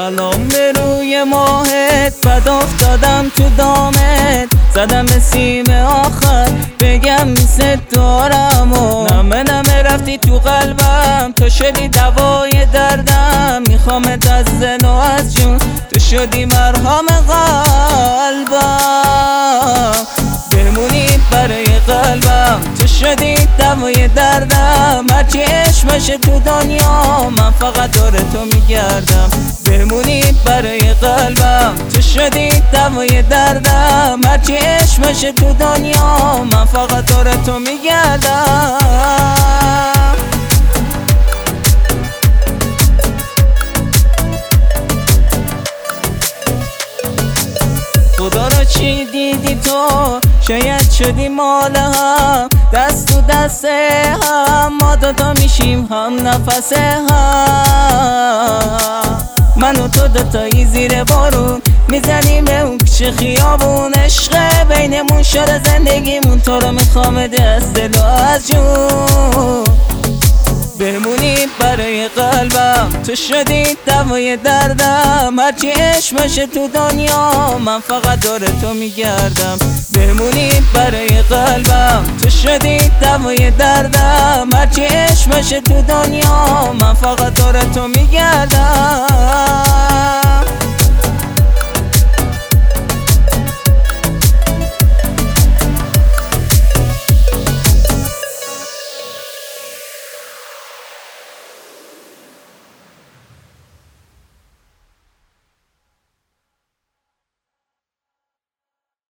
سلام به روی ماهت، بد افتادم تو دامت، زدم به سیم آخر بگم مثل دارم و نمه رفتی تو قلبم، تو شدی دوای دردم، میخوامت از دل و از جون، تو شدی مرهم قلبم، بمونی برای قلبم، تو شدی دوای دردم، هرچی عشق باشه تو دنیا من فقط دور تو میگردم، بمونی برای قلبم، تو شدی دوای دردم، هرچی عشق باشه تو دنیا من فقط دور تو میگردم. خدا رو چی دیدی تو، شاید شدی مال هم، دست تو دست هم، ما دوتا میشیم هم نفس هم، من و تو دوتایی زیر بارون میزنیم به اون کوچه خیابون، عشق بینمون شده زندگیمون، تو رو میخوام از دل و از جون، بمونی برای قلبم، تو شدی دوای دردم، هرچی عشق باشه تو دنیا من فقط دور تو میگردم، بمونی برای قلبم، تو شدی دوای دردم، هرچی عشق باشه تو دنیا من فقط دور تو میگردم.